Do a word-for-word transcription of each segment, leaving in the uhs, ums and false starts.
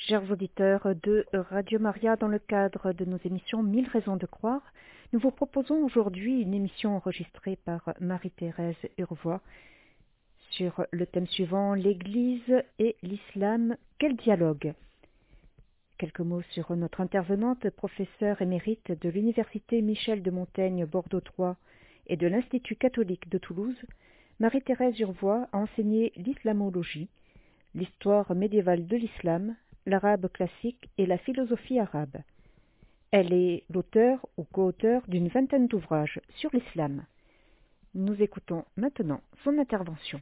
Chers auditeurs de Radio Maria, dans le cadre de nos émissions Mille raisons de croire, nous vous proposons aujourd'hui une émission enregistrée par Marie-Thérèse Urvois sur le thème suivant, l'Église et l'Islam, quel dialogue? Quelques mots sur notre intervenante, professeure émérite de l'Université Michel de Montaigne Bordeaux trois et de l'Institut catholique de Toulouse. Marie-Thérèse Urvois a enseigné l'islamologie, l'histoire médiévale de l'islam, l'arabe classique et la philosophie arabe. Elle est l'auteur ou co-auteur d'une vingtaine d'ouvrages sur l'islam. Nous écoutons maintenant son intervention.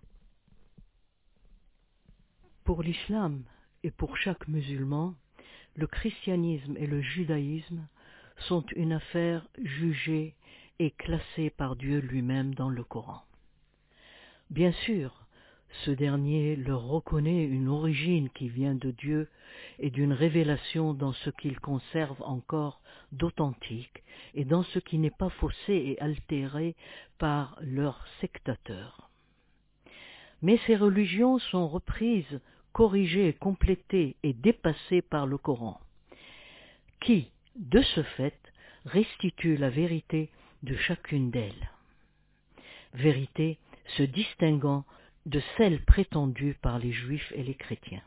Pour l'islam et pour chaque musulman, le christianisme et le judaïsme sont une affaire jugée et classée par Dieu lui-même dans le Coran. Bien sûr, ce dernier leur reconnaît une origine qui vient de Dieu et d'une révélation dans ce qu'ils conservent encore d'authentique et dans ce qui n'est pas faussé et altéré par leurs sectateurs. Mais ces religions sont reprises, corrigées, complétées et dépassées par le Coran, qui, de ce fait, restitue la vérité de chacune d'elles. Vérité se distinguant de celle prétendue par les juifs et les chrétiens.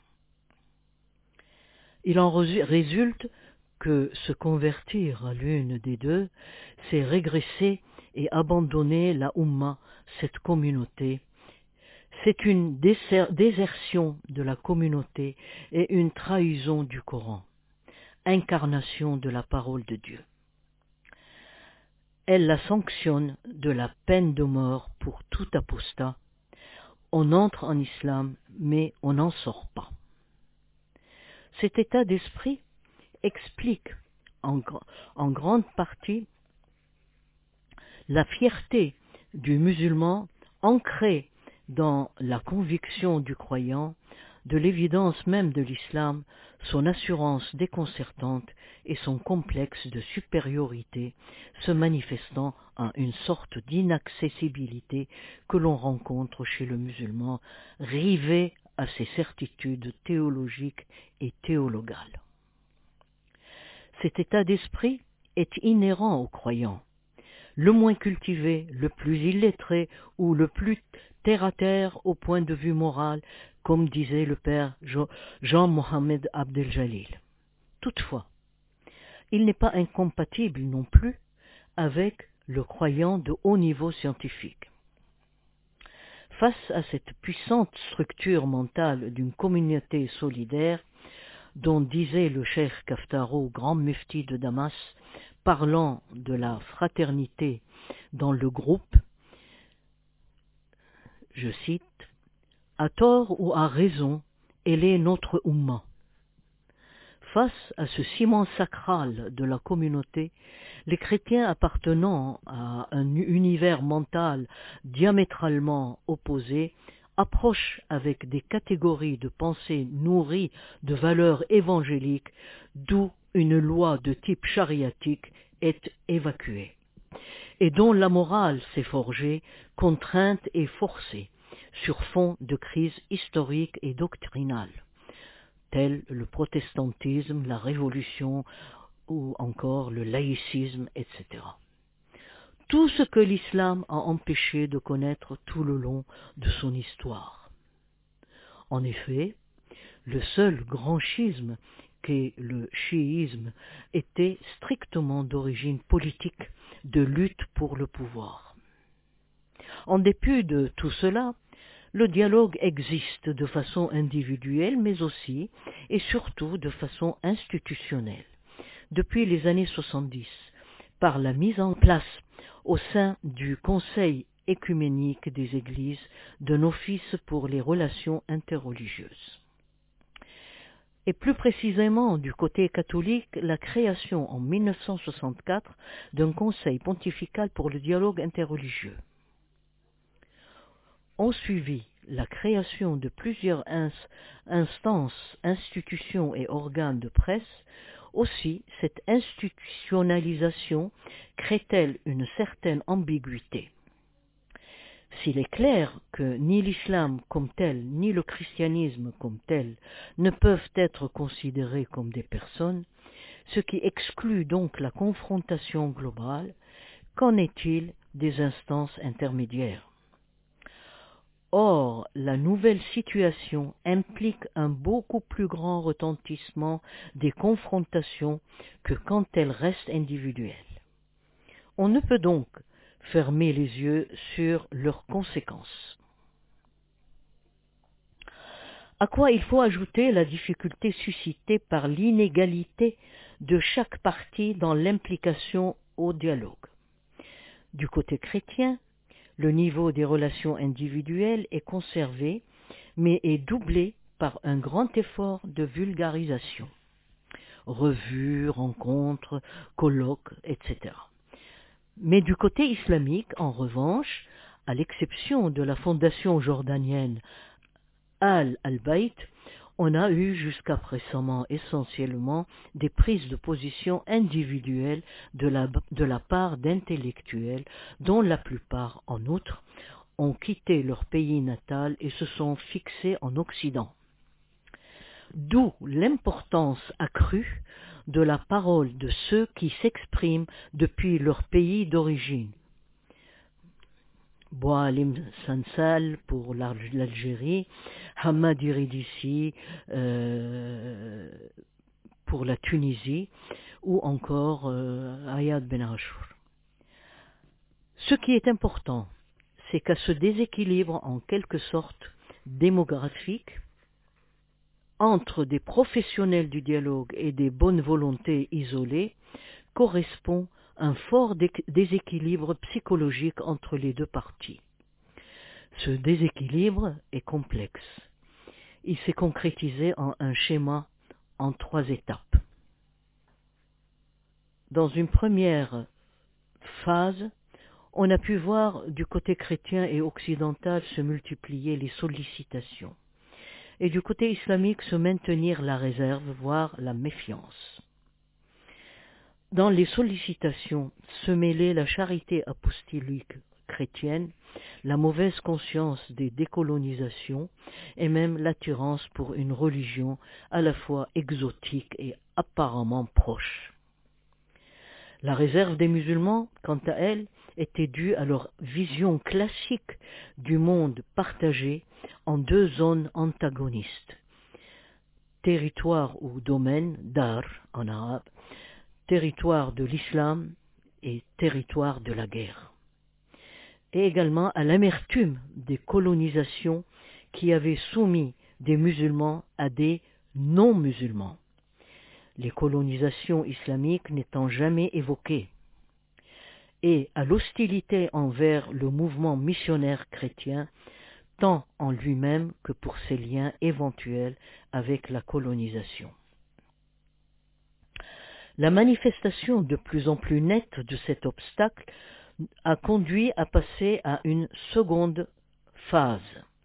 Il en résulte que se convertir à l'une des deux, c'est régresser et abandonner la Oumma, cette communauté. C'est une désertion de la communauté et une trahison du Coran, incarnation de la parole de Dieu. Elle la sanctionne de la peine de mort pour tout apostat. On entre en islam, mais on n'en sort pas. Cet état d'esprit explique en, en grande partie la fierté du musulman ancrée dans la conviction du croyant, de l'évidence même de l'islam, son assurance déconcertante et son complexe de supériorité se manifestant en une sorte d'inaccessibilité que l'on rencontre chez le musulman rivé à ses certitudes théologiques et théologales. Cet état d'esprit est inhérent au croyant. Le moins cultivé, le plus illettré ou le plus terre-à-terre au point de vue moral, comme disait le père Jean-Mohamed Abdel-Jalil. Toutefois, il n'est pas incompatible non plus avec le croyant de haut niveau scientifique. Face à cette puissante structure mentale d'une communauté solidaire, dont disait le cheikh Kaftaro, grand mufti de Damas, parlant de la fraternité dans le groupe, je cite, « À tort ou à raison, elle est notre Oumma. » Face à ce ciment sacral de la communauté, les chrétiens appartenant à un univers mental diamétralement opposé approchent avec des catégories de pensée nourries de valeurs évangéliques, d'où une loi de type chariatique est évacuée, et dont la morale s'est forgée, contrainte et forcée, sur fond de crise historique et doctrinale, tels le protestantisme, la révolution ou encore le laïcisme, et cetera. Tout ce que l'islam a empêché de connaître tout le long de son histoire. En effet, le seul grand schisme qu'est le chiisme était strictement d'origine politique, de lutte pour le pouvoir. En dépit de tout cela, le dialogue existe de façon individuelle, mais aussi et surtout de façon institutionnelle, depuis les années soixante-dix, par la mise en place au sein du Conseil écuménique des Églises d'un office pour les relations interreligieuses. Et plus précisément du côté catholique, la création en mille neuf cent soixante-quatre d'un Conseil pontifical pour le dialogue interreligieux. Ont suivi la création de plusieurs ins- instances, institutions et organes de presse. Aussi, cette institutionnalisation crée-t-elle une certaine ambiguïté. S'il est clair que ni l'islam comme tel, ni le christianisme comme tel ne peuvent être considérés comme des personnes, ce qui exclut donc la confrontation globale, qu'en est-il des instances intermédiaires? Or, la nouvelle situation implique un beaucoup plus grand retentissement des confrontations que quand elles restent individuelles. On ne peut donc fermer les yeux sur leurs conséquences. À quoi il faut ajouter la difficulté suscitée par l'inégalité de chaque partie dans l'implication au dialogue. Du côté chrétien, le niveau des relations individuelles est conservé, mais est doublé par un grand effort de vulgarisation. Revues, rencontres, colloques, et cetera. Mais du côté islamique, en revanche, à l'exception de la fondation jordanienne Al-Al-Bayt, on a eu jusqu'à récemment essentiellement des prises de position individuelles de la, de la part d'intellectuels dont la plupart, en outre, ont quitté leur pays natal et se sont fixés en Occident. D'où l'importance accrue de la parole de ceux qui s'expriment depuis leur pays d'origine. Boualim Sansal pour l'Algérie, Hamad Iridissi euh, pour la Tunisie, ou encore euh, Ayad Ben Achour. Ce qui est important, c'est qu'à ce déséquilibre en quelque sorte démographique, entre des professionnels du dialogue et des bonnes volontés isolées, correspond un fort déséquilibre psychologique entre les deux parties. Ce déséquilibre est complexe. Il s'est concrétisé en un schéma en trois étapes. Dans une première phase, on a pu voir du côté chrétien et occidental se multiplier les sollicitations, et du côté islamique se maintenir la réserve, voire la méfiance. Dans les sollicitations se mêlait la charité apostolique chrétienne, la mauvaise conscience des décolonisations et même l'attirance pour une religion à la fois exotique et apparemment proche. La réserve des musulmans, quant à elle, était due à leur vision classique du monde partagé en deux zones antagonistes, territoire ou domaine, dar en arabe, territoire de l'islam et territoire de la guerre, et également à l'amertume des colonisations qui avaient soumis des musulmans à des non-musulmans, les colonisations islamiques n'étant jamais évoquées, et à l'hostilité envers le mouvement missionnaire chrétien, tant en lui-même que pour ses liens éventuels avec la colonisation. La manifestation de plus en plus nette de cet obstacle a conduit à passer à une seconde phase.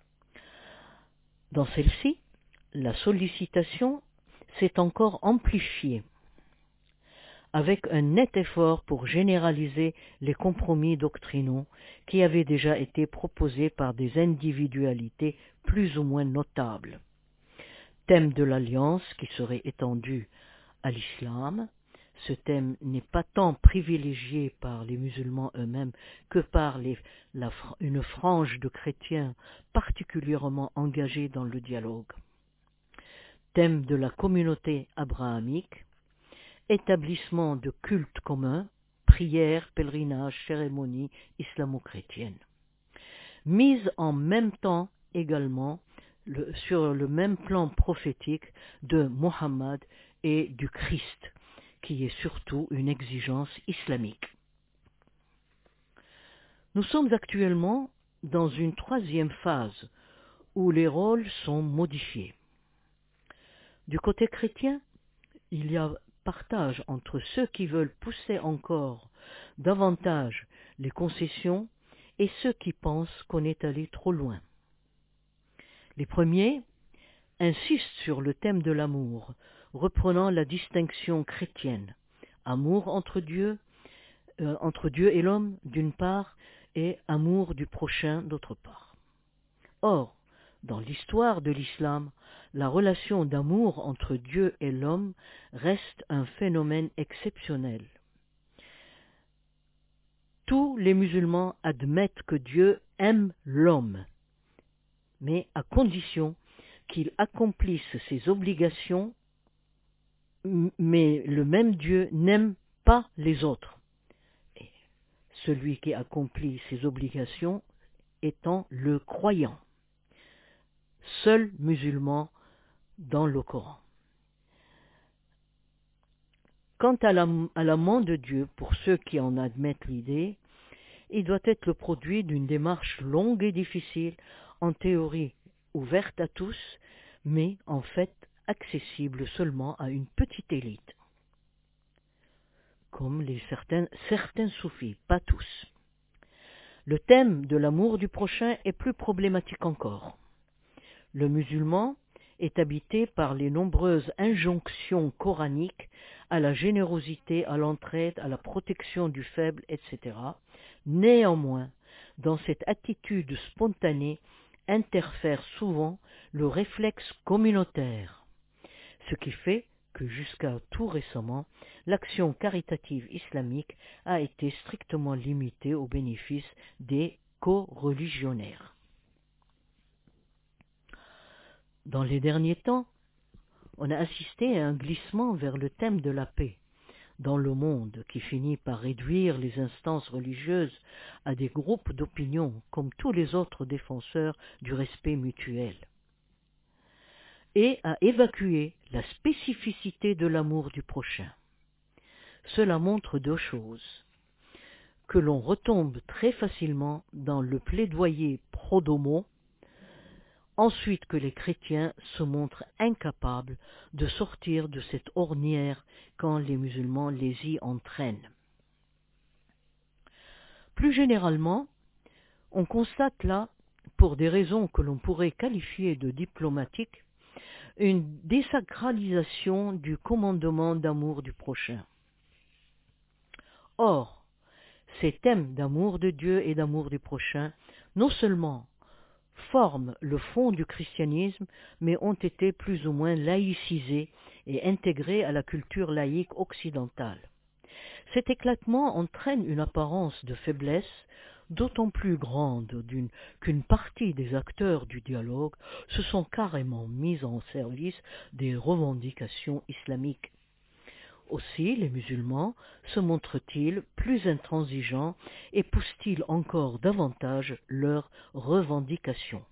Dans celle-ci, la sollicitation s'est encore amplifiée, avec un net effort pour généraliser les compromis doctrinaux qui avaient déjà été proposés par des individualités plus ou moins notables. Thème de l'alliance qui serait étendu à l'islam. Ce thème n'est pas tant privilégié par les musulmans eux-mêmes que par les, la, une frange de chrétiens particulièrement engagés dans le dialogue. Thème de la communauté abrahamique, établissement de cultes communs, prières, pèlerinages, cérémonies islamo-chrétiennes. Mise en même temps également le, sur le même plan prophétique de Mohammed et du Christ, qui est surtout une exigence islamique. Nous sommes actuellement dans une troisième phase où les rôles sont modifiés. Du côté chrétien, il y a partage entre ceux qui veulent pousser encore davantage les concessions et ceux qui pensent qu'on est allé trop loin. Les premiers insistent sur le thème de l'amour, reprenant la distinction chrétienne, amour entre Dieu, euh, entre Dieu et l'homme d'une part, et amour du prochain d'autre part. Or, dans l'histoire de l'islam, la relation d'amour entre Dieu et l'homme reste un phénomène exceptionnel. Tous les musulmans admettent que Dieu aime l'homme, mais à condition qu'il accomplisse ses obligations, mais le même Dieu n'aime pas les autres. Et celui qui accomplit ses obligations étant le croyant, seul musulman dans le Coran. Quant à l'amant de Dieu, pour ceux qui en admettent l'idée, il doit être le produit d'une démarche longue et difficile, en théorie ouverte à tous, mais en fait accessible seulement à une petite élite, comme les certains, certains soufis, pas tous. Le thème de l'amour du prochain est plus problématique encore. Le musulman est habité par les nombreuses injonctions coraniques à la générosité, à l'entraide, à la protection du faible, et cetera. Néanmoins, dans cette attitude spontanée interfère souvent le réflexe communautaire, ce qui fait que jusqu'à tout récemment, l'action caritative islamique a été strictement limitée au bénéfice des coreligionnaires. Dans les derniers temps, on a assisté à un glissement vers le thème de la paix dans le monde qui finit par réduire les instances religieuses à des groupes d'opinion comme tous les autres défenseurs du respect mutuel et à évacuer la spécificité de l'amour du prochain. Cela montre deux choses: que l'on retombe très facilement dans le plaidoyer pro-domo, ensuite que les chrétiens se montrent incapables de sortir de cette ornière quand les musulmans les y entraînent. Plus généralement, on constate là, pour des raisons que l'on pourrait qualifier de diplomatiques, une désacralisation du commandement d'amour du prochain. Or, ces thèmes d'amour de Dieu et d'amour du prochain, non seulement forment le fond du christianisme, mais ont été plus ou moins laïcisés et intégrés à la culture laïque occidentale. Cet éclatement entraîne une apparence de faiblesse d'autant plus grande d'une, qu'une partie des acteurs du dialogue se sont carrément mis en service des revendications islamiques. Aussi, les musulmans se montrent-ils plus intransigeants et poussent-ils encore davantage leurs revendications.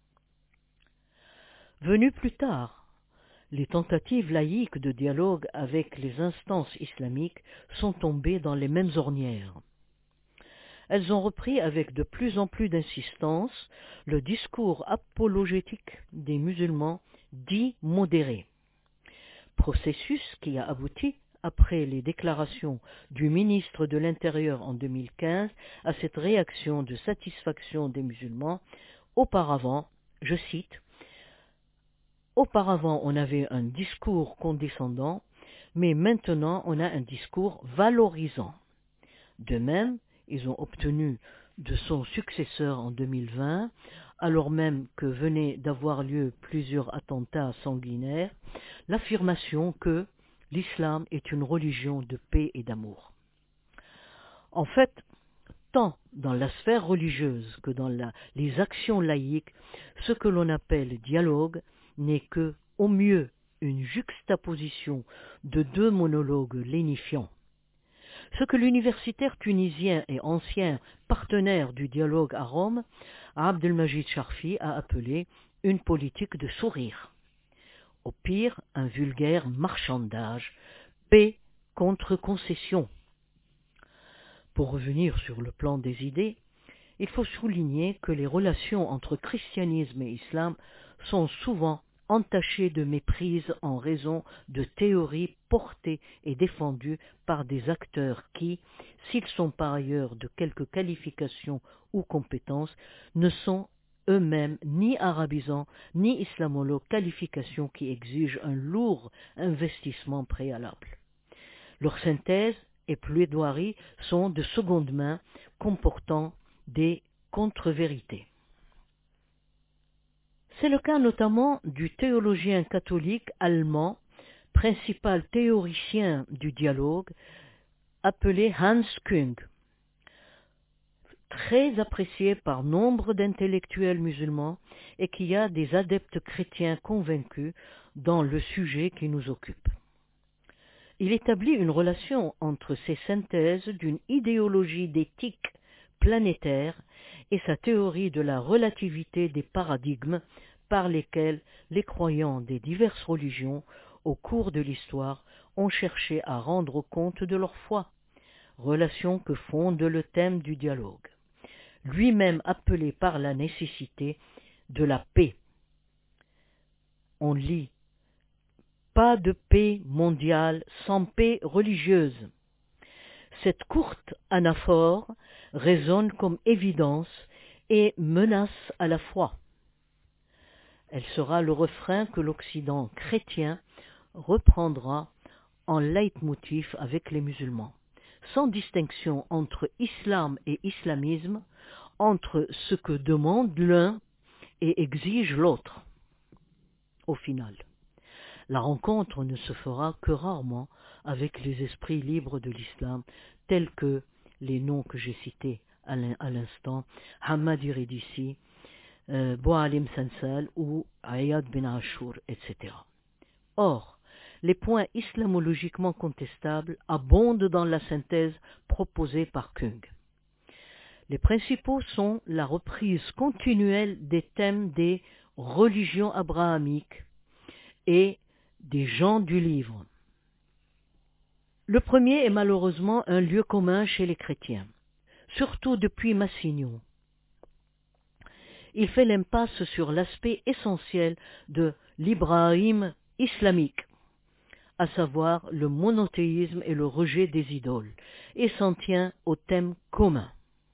Venues plus tard, les tentatives laïques de dialogue avec les instances islamiques sont tombées dans les mêmes ornières. Elles ont repris avec de plus en plus d'insistance le discours apologétique des musulmans dits modérés, processus qui a abouti, après les déclarations du ministre de l'Intérieur en deux mille quinze, à cette réaction de satisfaction des musulmans. Auparavant, je cite, « Auparavant on avait un discours condescendant, mais maintenant on a un discours valorisant. » De même, ils ont obtenu de son successeur en deux mille vingt, alors même que venaient d'avoir lieu plusieurs attentats sanguinaires, l'affirmation que l'islam est une religion de paix et d'amour. En fait, tant dans la sphère religieuse que dans la, les actions laïques, ce que l'on appelle dialogue n'est que, au mieux, une juxtaposition de deux monologues lénifiants. Ce que l'universitaire tunisien et ancien partenaire du dialogue à Rome, Abdelmajid Charfi, a appelé une politique de sourire. Au pire, un vulgaire marchandage, paix contre concession. Pour revenir sur le plan des idées, il faut souligner que les relations entre christianisme et islam sont souvent entachées de méprise en raison de théories portées et défendues par des acteurs qui, s'ils sont par ailleurs de quelques qualifications ou compétences, ne sont eux-mêmes ni arabisants ni islamologues, qualifications qui exigent un lourd investissement préalable. Leurs synthèses et plaidoiries sont de seconde main, comportant des contre-vérités. C'est le cas notamment du théologien catholique allemand, principal théoricien du dialogue, appelé Hans Küng, très apprécié par nombre d'intellectuels musulmans et qui a des adeptes chrétiens convaincus dans le sujet qui nous occupe. Il établit une relation entre ces synthèses d'une idéologie d'éthique planétaire et sa théorie de la relativité des paradigmes par lesquels les croyants des diverses religions, au cours de l'histoire, ont cherché à rendre compte de leur foi, relation que fonde le thème du dialogue, lui-même appelé par la nécessité de la paix. On lit « Pas de paix mondiale sans paix religieuse ». Cette courte anaphore résonne comme évidence et menace à la fois. Elle sera le refrain que l'Occident chrétien reprendra en leitmotiv avec les musulmans, sans distinction entre islam et islamisme, entre ce que demande l'un et exige l'autre. Au final, la rencontre ne se fera que rarement avec les esprits libres de l'islam, tels que les noms que j'ai cités à l'instant, Hamad Iridissi, euh, Boualim Sansal ou Ayad bin Ashur, et cetera. Or, les points islamologiquement contestables abondent dans la synthèse proposée par Küng. Les principaux sont la reprise continuelle des thèmes des religions abrahamiques et des gens du livre. Le premier est malheureusement un lieu commun chez les chrétiens, surtout depuis Massignon. Il fait l'impasse sur l'aspect essentiel de l'Ibrahim islamique, à savoir le monothéisme et le rejet des idoles, et s'en tient au thème commun.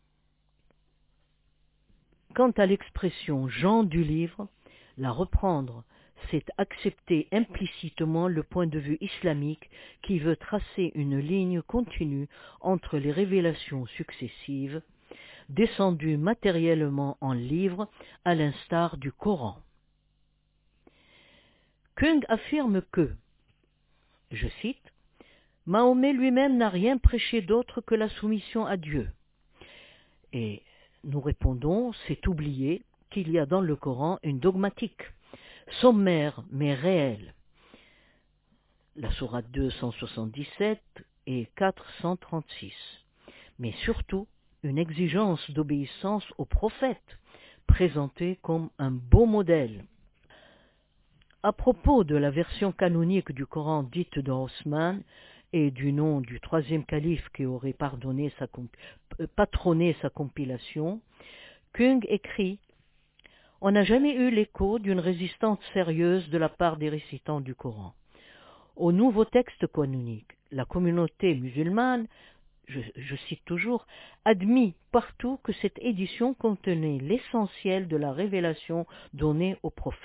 Quant à l'expression « gens du livre », la reprendre, c'est accepter implicitement le point de vue islamique qui veut tracer une ligne continue entre les révélations successives, descendues matériellement en livres à l'instar du Coran. Küng affirme que, je cite, « Mahomet lui-même n'a rien prêché d'autre que la soumission à Dieu. » Et nous répondons, c'est oublier qu'il y a dans le Coran une dogmatique, sommaire mais réelle. La sourate deux cent soixante-dix-sept et quatre cent trente-six. Mais surtout, une exigence d'obéissance au prophète, présenté comme un beau modèle. À propos de la version canonique du Coran dite d'Osman et du nom du troisième calife qui aurait pardonné sa, patronné sa compilation, Küng écrit « On n'a jamais eu l'écho d'une résistance sérieuse de la part des récitants du Coran. Au nouveau texte canonique, la communauté musulmane, je, je cite toujours, admit partout que cette édition contenait l'essentiel de la révélation donnée au prophète. »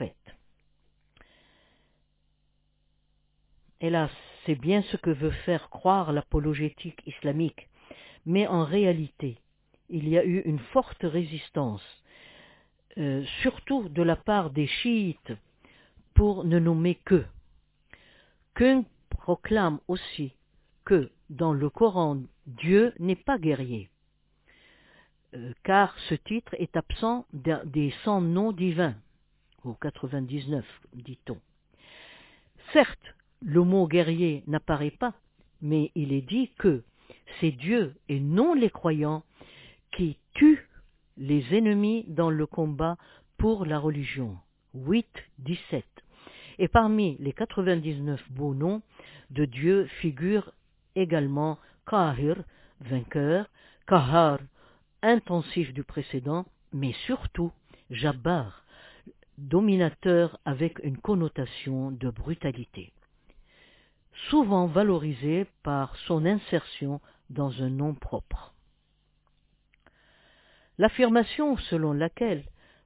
Hélas, c'est bien ce que veut faire croire l'apologétique islamique, mais en réalité, il y a eu une forte résistance, euh, surtout de la part des chiites, pour ne nommer qu'eux. Küng proclame aussi que dans le Coran, Dieu n'est pas guerrier, euh, car ce titre est absent des cent noms divins, ou quatre-vingt-dix-neuf, dit-on. Certes, le mot guerrier n'apparaît pas, mais il est dit que c'est Dieu et non les croyants qui tuent les ennemis dans le combat pour la religion. huit dix-sept. Et parmi les quatre-vingt-dix-neuf beaux noms de Dieu figure également Qahir, vainqueur, Qahar, intensif du précédent, mais surtout Jabbar, dominateur avec une connotation de brutalité, souvent valorisé par son insertion dans un nom propre. L'affirmation selon laquelle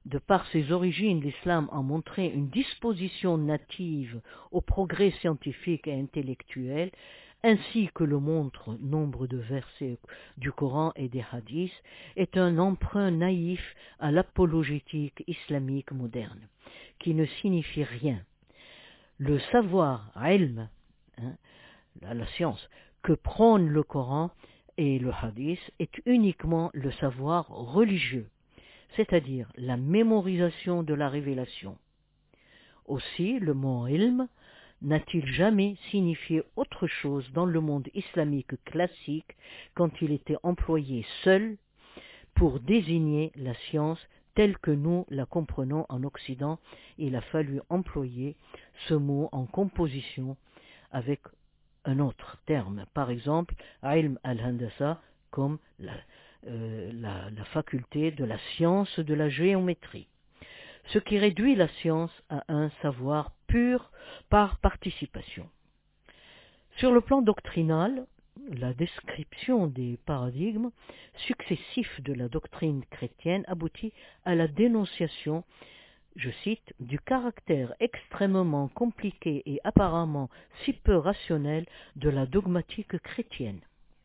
de par ses origines, l'islam a montré une disposition native au progrès scientifique et intellectuel, ainsi que le montre nombre de versets du Coran et des hadiths, est un emprunt naïf à l'apologétique islamique moderne, qui ne signifie rien. Le savoir, ilm, hein, la, la science, que prône le Coran et le hadith est uniquement le savoir religieux, c'est-à-dire la mémorisation de la révélation. Aussi, le mot ilm n'a-t-il jamais signifié autre chose dans le monde islamique classique quand il était employé seul pour désigner la science telle que nous la comprenons en Occident. Il a fallu employer ce mot en composition avec un autre terme, par exemple, ilm al-handasa, comme la, euh, la, la faculté de la science de la géométrie, ce qui réduit la science à un savoir pur par participation. Sur le plan doctrinal, la description des paradigmes successifs de la doctrine chrétienne aboutit à la dénonciation, je cite, du caractère extrêmement compliqué et apparemment si peu rationnel de la dogmatique chrétienne.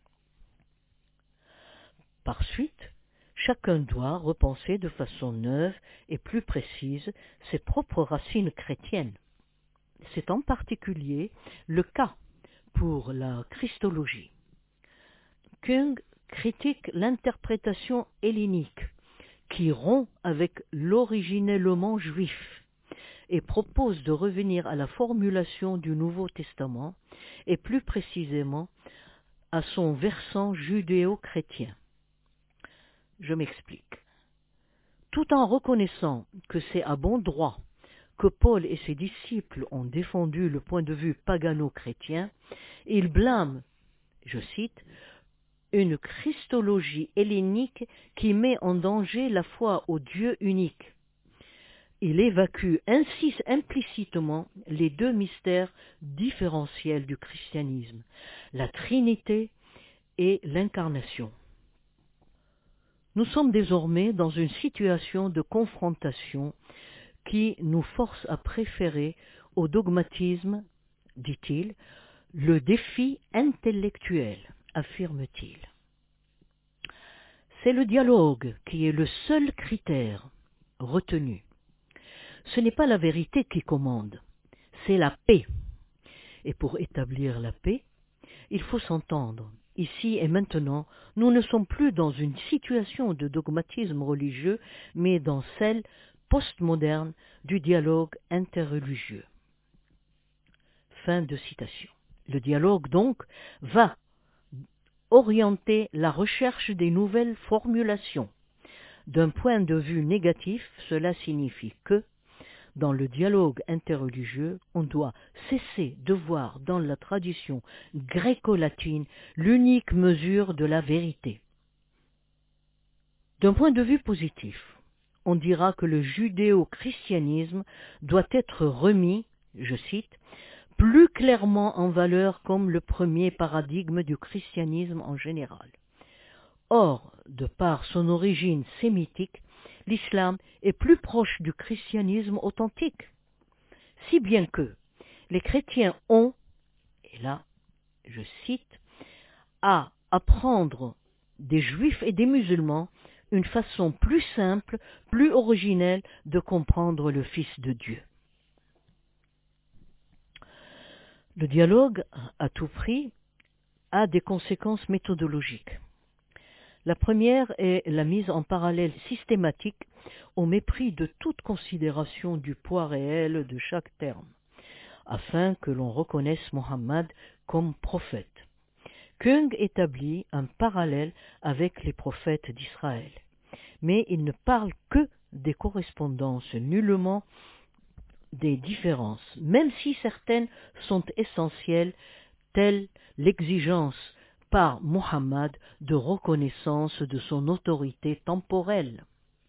Par suite, chacun doit repenser de façon neuve et plus précise ses propres racines chrétiennes. C'est en particulier le cas pour la christologie. Küng critique l'interprétation hellénique qui rompt avec l'originellement juif et propose de revenir à la formulation du Nouveau Testament et plus précisément à son versant judéo-chrétien. Je m'explique. Tout en reconnaissant que c'est à bon droit que Paul et ses disciples ont défendu le point de vue pagano-chrétien, il blâme, je cite, une christologie hellénique qui met en danger la foi au Dieu unique. Il évacue ainsi implicitement les deux mystères différentiels du christianisme, la Trinité et l'incarnation. Nous sommes désormais dans une situation de confrontation qui nous force à préférer au dogmatisme, dit-il, le défi intellectuel, affirme-t-il. C'est le dialogue qui est le seul critère retenu. Ce n'est pas la vérité qui commande, c'est la paix. Et pour établir la paix, il faut s'entendre. Ici et maintenant, nous ne sommes plus dans une situation de dogmatisme religieux, mais dans celle postmoderne du dialogue interreligieux. Fin de citation. Le dialogue, donc, va orienter la recherche des nouvelles formulations. D'un point de vue négatif, cela signifie que, dans le dialogue interreligieux, on doit cesser de voir dans la tradition gréco-latine l'unique mesure de la vérité. D'un point de vue positif, on dira que le judéo-christianisme doit être remis, je cite, plus clairement en valeur comme le premier paradigme du christianisme en général. Or, de par son origine sémitique, l'islam est plus proche du christianisme authentique, si bien que les chrétiens ont, et là je cite, à apprendre des juifs et des musulmans une façon plus simple, plus originelle de comprendre le Fils de Dieu. Le dialogue, à tout prix, a des conséquences méthodologiques. La première est la mise en parallèle systématique au mépris de toute considération du poids réel de chaque terme, afin que l'on reconnaisse Mohammed comme prophète. Küng établit un parallèle avec les prophètes d'Israël, mais il ne parle que des correspondances, nullement des différences, même si certaines sont essentielles, telles l'exigence par Mohammed de reconnaissance de son autorité temporelle.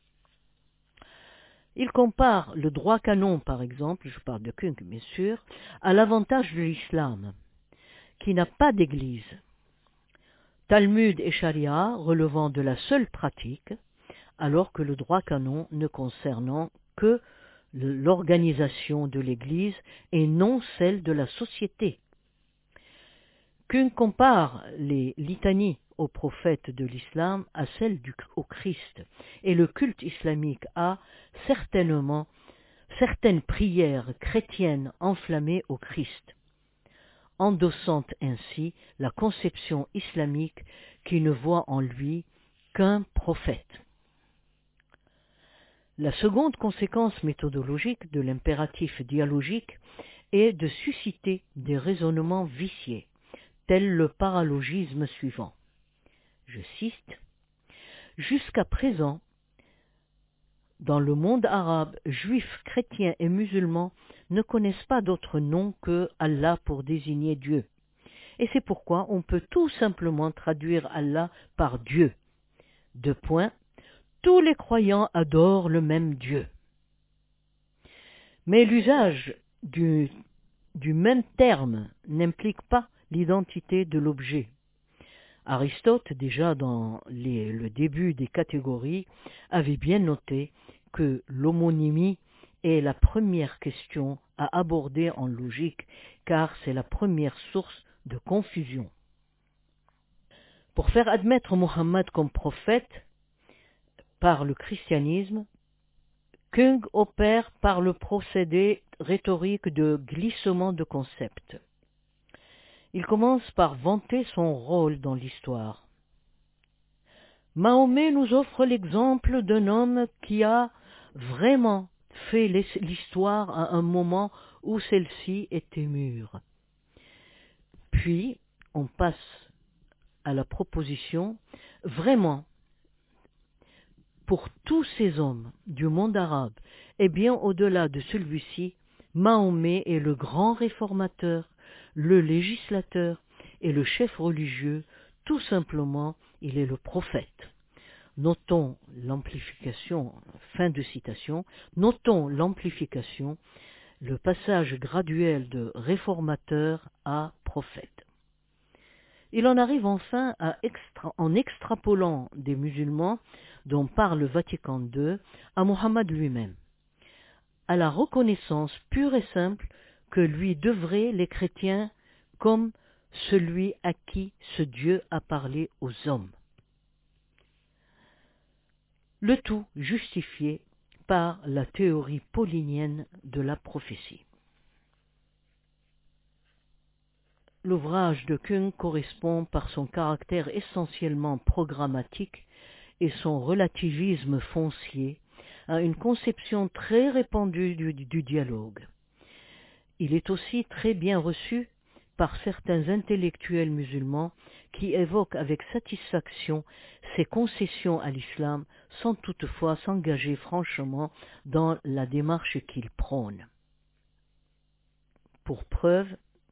Il compare le droit canon, par exemple, je parle de Küng bien sûr, à l'avantage de l'islam, qui n'a pas d'église. Talmud et charia relevant de la seule pratique, alors que le droit canon ne concernant que l'organisation de l'Église et non celle de la société. Kung compare les litanies aux prophètes de l'islam à celles du, au Christ, et le culte islamique a certainement certaines prières chrétiennes enflammées au Christ, endossant ainsi la conception islamique qui ne voit en lui qu'un prophète. La seconde conséquence méthodologique de l'impératif dialogique est de susciter des raisonnements viciés, tel le paralogisme suivant. Je cite, « Jusqu'à présent, dans le monde arabe, juifs, chrétiens et musulmans ne connaissent pas d'autre nom que Allah pour désigner Dieu. Et c'est pourquoi on peut tout simplement traduire Allah par Dieu. Deux points. Tous les croyants adorent le même Dieu. Mais l'usage du, du même terme n'implique pas l'identité de l'objet. Aristote, déjà dans les, le début des catégories, avait bien noté que l'homonymie est la première question à aborder en logique, car c'est la première source de confusion. Pour faire admettre Mohammed comme prophète par le christianisme, Kung opère par le procédé rhétorique de glissement de concepts. Il commence par vanter son rôle dans l'histoire. Mahomet nous offre l'exemple d'un homme qui a vraiment fait l'histoire à un moment où celle-ci était mûre. Puis, on passe à la proposition, vraiment, pour tous ces hommes du monde arabe, et bien au-delà de celui-ci, Mahomet est le grand réformateur, le législateur et le chef religieux, tout simplement, il est le prophète. Notons l'amplification, fin de citation, notons l'amplification, le passage graduel de réformateur à prophète. Il en arrive enfin à extra, en extrapolant des musulmans dont parle Vatican deux à Mohammed lui-même, à la reconnaissance pure et simple que lui devraient les chrétiens comme celui à qui ce Dieu a parlé aux hommes. Le tout justifié par la théorie paulinienne de la prophétie. L'ouvrage de Kung correspond par son caractère essentiellement programmatique et son relativisme foncier à une conception très répandue du, du dialogue. Il est aussi très bien reçu par certains intellectuels musulmans qui évoquent avec satisfaction ses concessions à l'islam sans toutefois s'engager franchement dans la démarche qu'il prône. Pour preuve,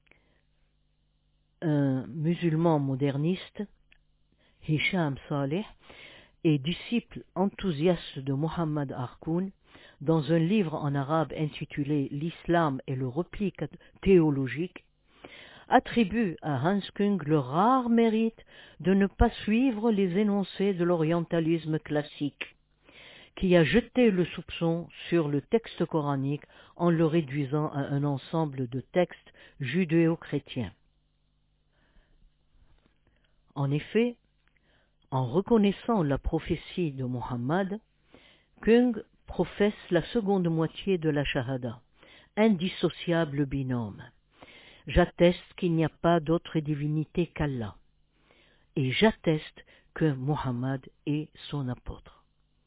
un musulman moderniste, Hisham Saleh, est disciple enthousiaste de Mohammed Arkoun, dans un livre en arabe intitulé « L'islam et le repli théologique », attribue à Hans Kung le rare mérite de ne pas suivre les énoncés de l'orientalisme classique, qui a jeté le soupçon sur le texte coranique en le réduisant à un ensemble de textes judéo-chrétiens. En effet, en reconnaissant la prophétie de Mohammed, Kung professe la seconde moitié de la Shahada, indissociable binôme. J'atteste qu'il n'y a pas d'autre divinité qu'Allah, et j'atteste que Mohammed est son apôtre.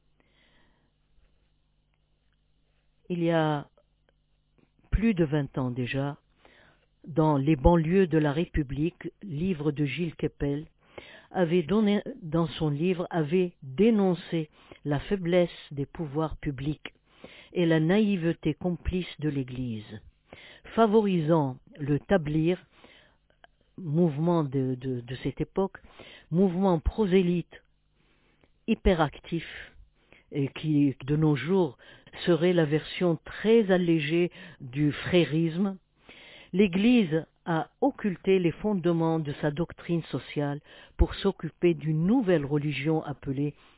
Il y a plus de vingt ans déjà, dans les banlieues de la République, livre de Gilles Kepel, avait donné, dans son livre, avait dénoncé la faiblesse des pouvoirs publics et la naïveté complice de l'Église, favorisant le tablir, mouvement de, de, de cette époque, mouvement prosélyte hyperactif, et qui de nos jours serait la version très allégée du frérisme. L'Église a occulté les fondements de sa doctrine sociale pour s'occuper d'une nouvelle religion appelée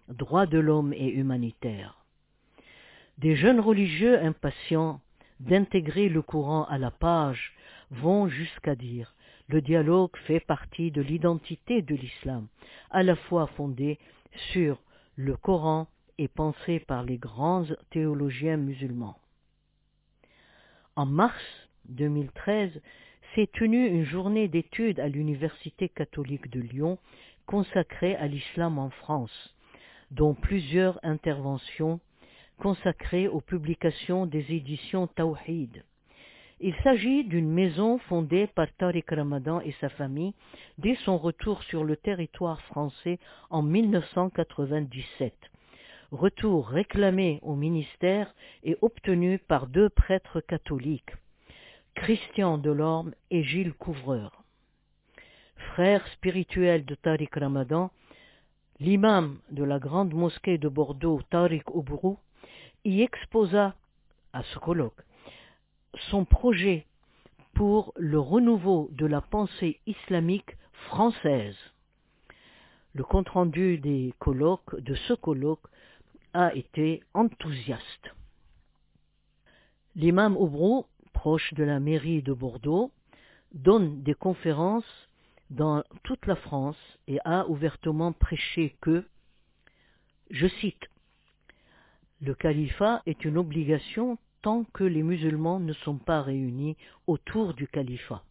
droits de l'homme et humanitaires. Des jeunes religieux impatients d'intégrer le Coran à la page vont jusqu'à dire « Le dialogue fait partie de l'identité de l'islam, à la fois fondée sur le Coran et pensée par les grands théologiens musulmans. » En mars deux mille treize, s'est tenue une journée d'études à l'Université catholique de Lyon consacrée à l'islam en France, dont plusieurs interventions consacrées aux publications des éditions Tawhid. Il s'agit d'une maison fondée par Tariq Ramadan et sa famille dès son retour sur le territoire français en mille neuf cent quatre-vingt-dix-sept. Retour réclamé au ministère et obtenu par deux prêtres catholiques, Christian Delorme et Gilles Couvreur. Frère spirituel de Tariq Ramadan, l'imam de la grande mosquée de Bordeaux, Tariq Oubrou, y exposa à ce colloque son projet pour le renouveau de la pensée islamique française. Le compte-rendu des colloques, de ce colloque a été enthousiaste. L'imam Oubrou, proche de la mairie de Bordeaux, donne des conférences dans toute la France et a ouvertement prêché que, je cite, « Le califat est une obligation tant que les musulmans ne sont pas réunis autour du califat.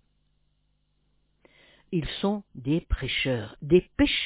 Ils sont des prêcheurs, des pécheurs. »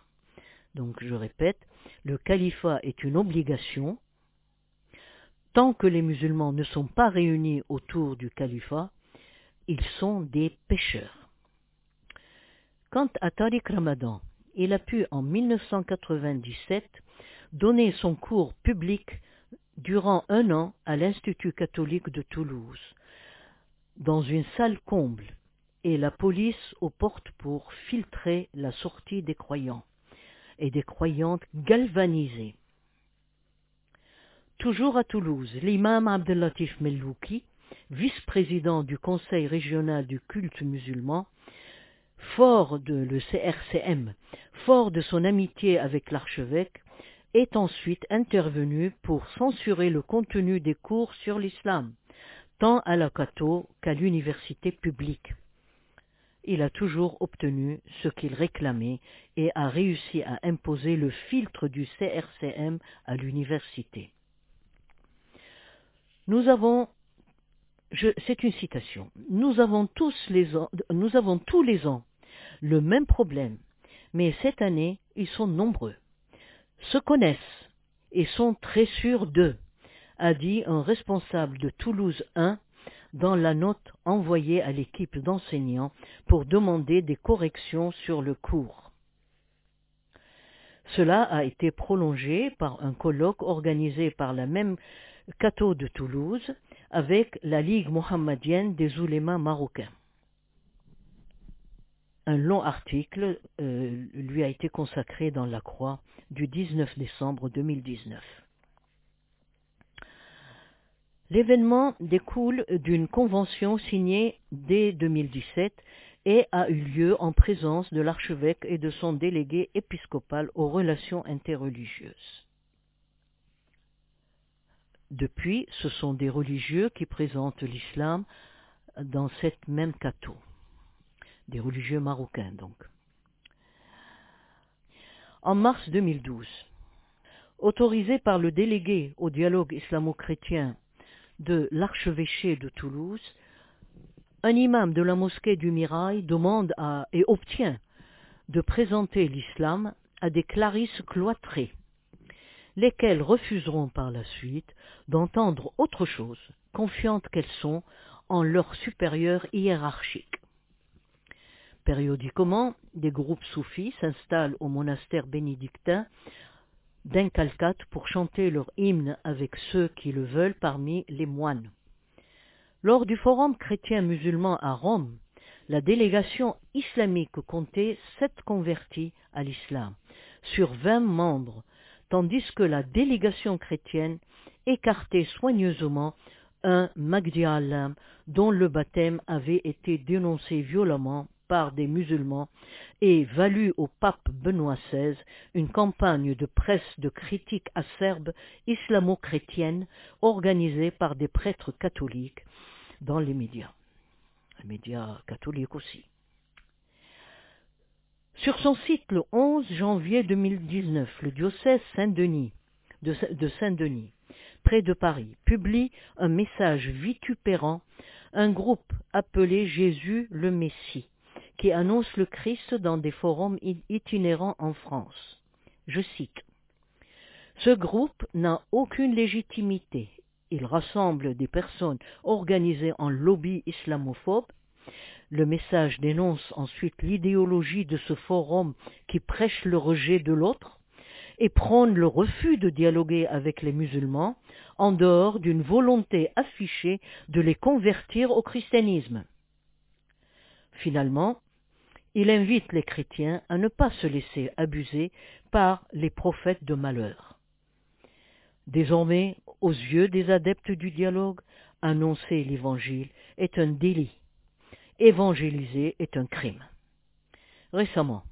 Donc je répète, le califat est une obligation tant que les musulmans ne sont pas réunis autour du califat, ils sont des pécheurs. Quant à Tariq Ramadan, il a pu en mille neuf cent quatre-vingt-dix-sept donner son cours public durant un an à l'Institut catholique de Toulouse, dans une salle comble, et la police aux portes pour filtrer la sortie des croyants et des croyantes galvanisées. Toujours à Toulouse, l'imam Abdellatif Mellouki, vice-président du Conseil régional du culte musulman, fort de le C R C M, fort de son amitié avec l'archevêque, est ensuite intervenu pour censurer le contenu des cours sur l'islam, tant à la catho qu'à l'université publique. Il a toujours obtenu ce qu'il réclamait et a réussi à imposer le filtre du C R C M à l'université. Nous avons, je, c'est une citation, nous avons tous les ans, nous avons tous les ans le même problème, mais cette année ils sont nombreux, se connaissent et sont très sûrs d'eux, a dit un responsable de Toulouse un dans la note envoyée à l'équipe d'enseignants pour demander des corrections sur le cours. Cela a été prolongé par un colloque organisé par la même catho de Toulouse avec la Ligue mohammadienne des oulémas marocains. Un long article euh, lui a été consacré dans la Croix du dix-neuf décembre deux mille dix-neuf. L'événement découle d'une convention signée dès deux mille dix-sept et a eu lieu en présence de l'archevêque et de son délégué épiscopal aux relations interreligieuses. Depuis, ce sont des religieux qui présentent l'islam dans cette même catho, des religieux marocains donc. En mars deux mille douze, autorisé par le délégué au dialogue islamo-chrétien de l'archevêché de Toulouse, un imam de la mosquée du Mirail demande à, et obtient de présenter l'islam à des clarisses cloîtrées, lesquelles refuseront par la suite d'entendre autre chose, confiantes qu'elles sont en leur supérieur hiérarchique. Périodiquement, des groupes soufis s'installent au monastère bénédictin d'Incalcat pour chanter leur hymne avec ceux qui le veulent parmi les moines. Lors du forum chrétien-musulman à Rome, la délégation islamique comptait sept convertis à l'islam, sur vingt membres, tandis que la délégation chrétienne écartait soigneusement un Mahdi Alam dont le baptême avait été dénoncé violemment par des musulmans et valut au pape Benoît seize une campagne de presse de critique acerbe islamo-chrétienne organisée par des prêtres catholiques dans les médias, les médias catholiques aussi. Sur son site, le onze janvier deux mille dix-neuf, le diocèse Saint-Denis, de, de Saint-Denis, près de Paris, publie un message vitupérant, un groupe appelé Jésus le Messie, qui annonce le Christ dans des forums itinérants en France. Je cite: « Ce groupe n'a aucune légitimité. Il rassemble des personnes organisées en lobby islamophobe. Le message dénonce ensuite l'idéologie de ce forum qui prêche le rejet de l'autre et prône le refus de dialoguer avec les musulmans en dehors d'une volonté affichée de les convertir au christianisme. Finalement, il invite les chrétiens à ne pas se laisser abuser par les prophètes de malheur. Désormais, aux yeux des adeptes du dialogue, annoncer l'évangile est un délit. Évangéliser est un crime. » Récemment,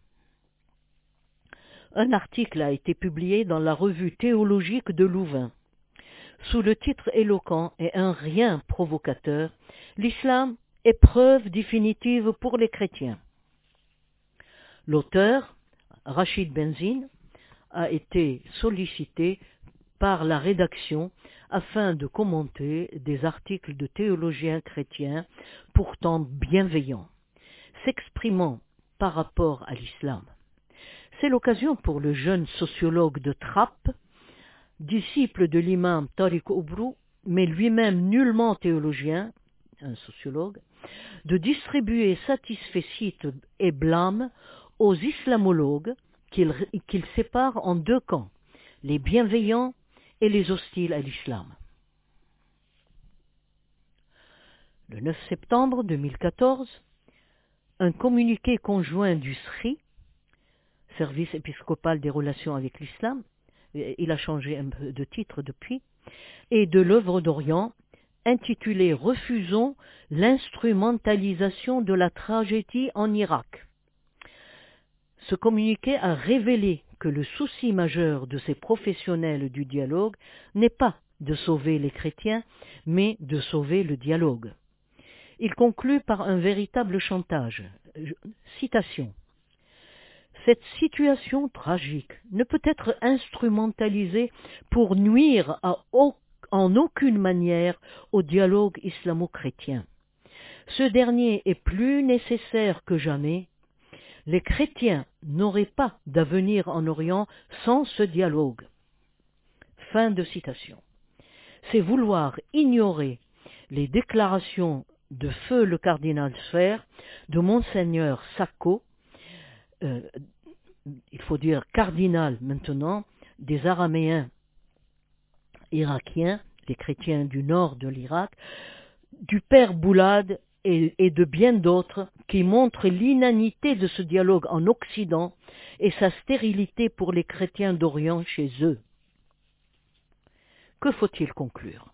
un article a été publié dans la revue théologique de Louvain, sous le titre éloquent et un rien provocateur, « L'islam est preuve définitive pour les chrétiens ». L'auteur, Rachid Benzine, a été sollicité par la rédaction afin de commenter des articles de théologiens chrétiens pourtant bienveillants, s'exprimant par rapport à l'islam. C'est l'occasion pour le jeune sociologue de Trappes, disciple de l'imam Tariq Oubrou, mais lui-même nullement théologien, un sociologue, de distribuer satisfecit et blâme aux islamologues qu'il qu'il sépare en deux camps, les bienveillants et les hostiles à l'islam. Le neuf septembre deux mille quatorze, un communiqué conjoint du S R I, Service épiscopal des relations avec l'islam, il a changé un peu de titre depuis, et de l'œuvre d'Orient, intitulé « Refusons l'instrumentalisation de la tragédie en Irak ». Ce communiqué a révélé que le souci majeur de ces professionnels du dialogue n'est pas de sauver les chrétiens, mais de sauver le dialogue. Il conclut par un véritable chantage. Citation. « Cette situation tragique ne peut être instrumentalisée pour nuire à, en aucune manière au dialogue islamo-chrétien. Ce dernier est plus nécessaire que jamais. Les chrétiens n'auraient pas d'avenir en Orient sans ce dialogue. » Fin de citation. C'est vouloir ignorer les déclarations de feu le cardinal Sfer, de Monseigneur Sacco, euh, il faut dire cardinal maintenant, des Araméens irakiens, les chrétiens du nord de l'Irak, du père Boulad et, et de bien d'autres qui montrent l'inanité de ce dialogue en Occident et sa stérilité pour les chrétiens d'Orient chez eux. Que faut-il conclure?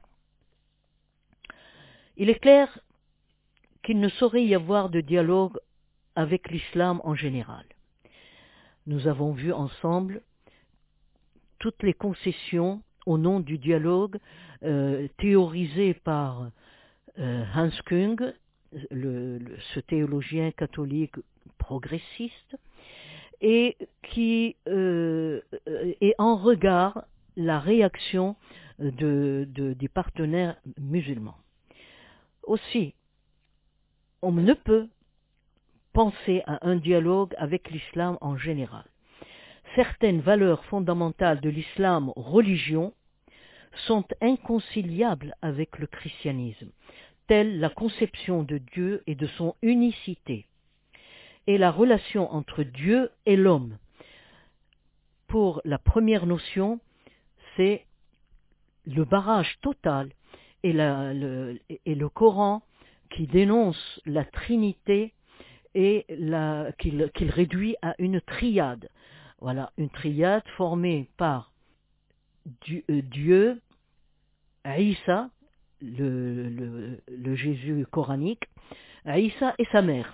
Il est clair qu'il ne saurait y avoir de dialogue avec l'islam en général. Nous avons vu ensemble toutes les concessions au nom du dialogue euh, théorisées par euh, Hans Küng, le, le, ce théologien catholique progressiste, et qui euh, est en regard la réaction de, de, des partenaires musulmans. Aussi, on ne peut penser à un dialogue avec l'islam en général. Certaines valeurs fondamentales de l'islam religion sont inconciliables avec le christianisme, telle la conception de Dieu et de son unicité, et la relation entre Dieu et l'homme. Pour la première notion, c'est le barrage total et, la, le, et le Coran qui dénonce la Trinité et la, qu'il, qu'il réduit à une triade. Voilà, une triade formée par Dieu, euh, Dieu Isa, le, le, le Jésus coranique, Isa et sa mère.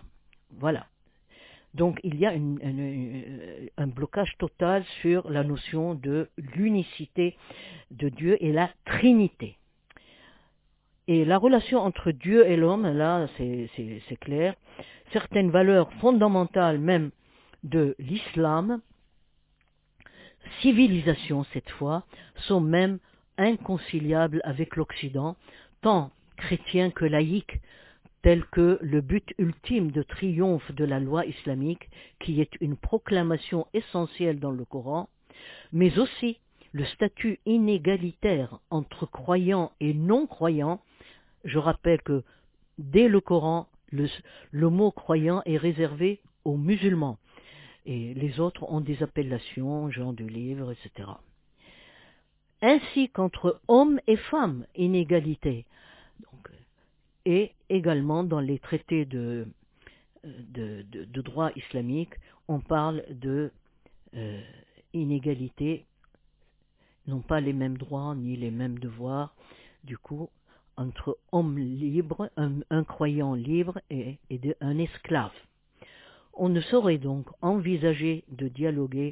Voilà. Donc il y a une, une, un blocage total sur la notion de l'unicité de Dieu et la Trinité. Et la relation entre Dieu et l'homme, là, c'est, c'est, c'est clair. Certaines valeurs fondamentales même de l'islam, civilisation cette fois, sont même inconciliables avec l'Occident, tant chrétien que laïque, tel que le but ultime de triomphe de la loi islamique, qui est une proclamation essentielle dans le Coran, mais aussi le statut inégalitaire entre croyants et non-croyants. Je rappelle que dès le Coran, le, le mot croyant est réservé aux musulmans, et les autres ont des appellations, genre de livres, et cetera. Ainsi qu'entre hommes et femmes, inégalité. Donc, et également dans les traités de, de, de, de droit islamique, on parle de euh, inégalité, non pas les mêmes droits ni les mêmes devoirs, du coup, entre hommes libres, un, un croyant libre et, et de, un esclave. On ne saurait donc envisager de dialoguer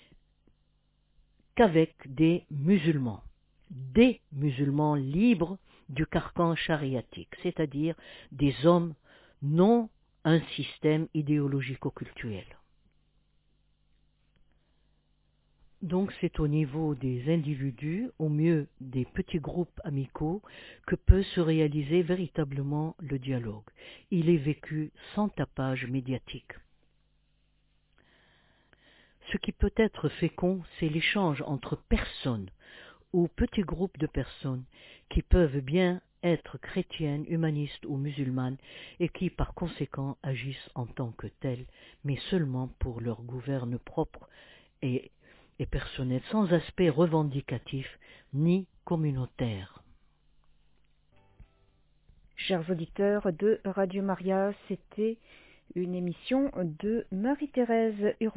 qu'avec des musulmans, des musulmans libres du carcan chariatique, c'est-à-dire des hommes, non un système idéologico-cultuel. Donc c'est au niveau des individus, au mieux des petits groupes amicaux, que peut se réaliser véritablement le dialogue. Il est vécu sans tapage médiatique. Ce qui peut être fécond, c'est l'échange entre personnes ou petits groupes de personnes qui peuvent bien être chrétiennes, humanistes ou musulmanes et qui par conséquent agissent en tant que telles, mais seulement pour leur gouverne propre et, et personnel, sans aspect revendicatif ni communautaire. Chers auditeurs de Radio Maria, c'était une émission de Marie-Thérèse Urbain.